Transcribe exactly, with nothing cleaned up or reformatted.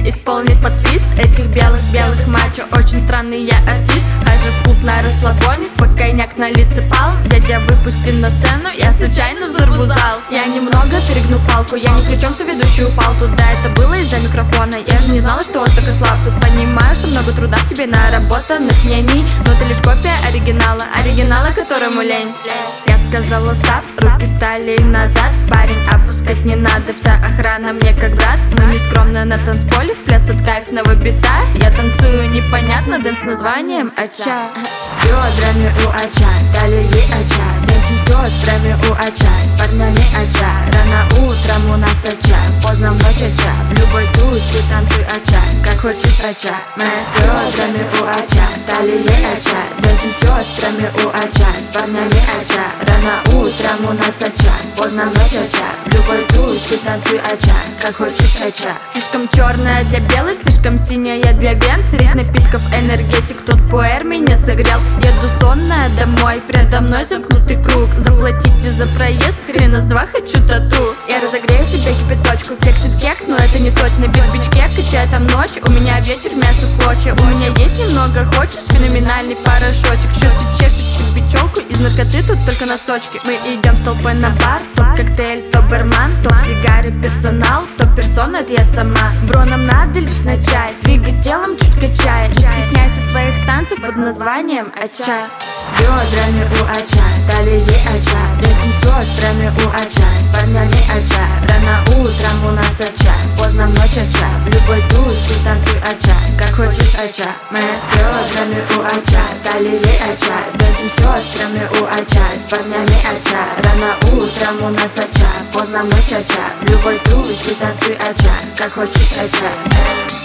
исполнит под свист этих белых-белых мачо. Очень странный я артист, хожу в клуб на расслабоне, спокойняк на лице палм. Дядя, выпусти на сцену, я случайно взорву зал. Я немного перегну палку, я не кричу, что ведущий упал. Туда это было из-за микрофона, я же не знала, что он такой слаб. Тут понимаю, что много труда в тебе наработанных мнений, но ты лишь копия оригинала, оригинала, которому лень. Я сказала стоп, руки стали назад. Парень, опускать не надо, вся охрана мне как брат. Мы не скромно на танцполе, в пляс от кайфного бита. Я танцую непонятно, дэнс с названием Ача. Бедрами у Ача, талии Ача, дэнсим сестрами у Ача, с парнями Ача. Рано утром у нас Ача, поздно в ночь Ача. В любой тусе танцуй Ача, как хочешь Ача. Мы бедрами у Ача, талии Ача, дэнсим сестрами у Ача, с парнями Ача. Рано утром у нас Ача, поздно в ночь Ача. В любой тусе танцуй Ача, как хочешь Ача. Слишком черная для белой, слишком синяя для вен. Средь напитков энергетик, тот пуэр меня согрел. Еду сонная домой, передо мной замкнутый круг. Заплатите за проезд, хрена с два хочу тату. Я разогрею себе кипяточку, кексит кекс, но это не точно. Бит-бичке, качаю там ночь, у меня вечер мясо в клочья. У меня есть немного, хочешь феноменальный порошочек? Чё ты чешешь себе челку, из наркоты тут только носочки. Мы идем с толпой на бар, топ-коктейль, топ-барман, топ-сигары, персонал, топ-персона, это я сама. Бро, нам надо лишь начать, двигать телом, чуть качая. Не стесняйся своих танцев под названием Ача. Бедрами у Ача, талии Ача, дэнсим сестрами у Ача, с парнями Ача. Рано утром у нас Ача, поздно в ночь Ача. В любой тусе танцуй Ача, как хочешь Ача. Мы бедрами у Ача, талии Ача, дэнсим сестрами у Ача, с парнями Ача. Рано утром у нас Ача, поздно в ночь Ача. В любой тусе танцуй Ача, как хочешь Ача.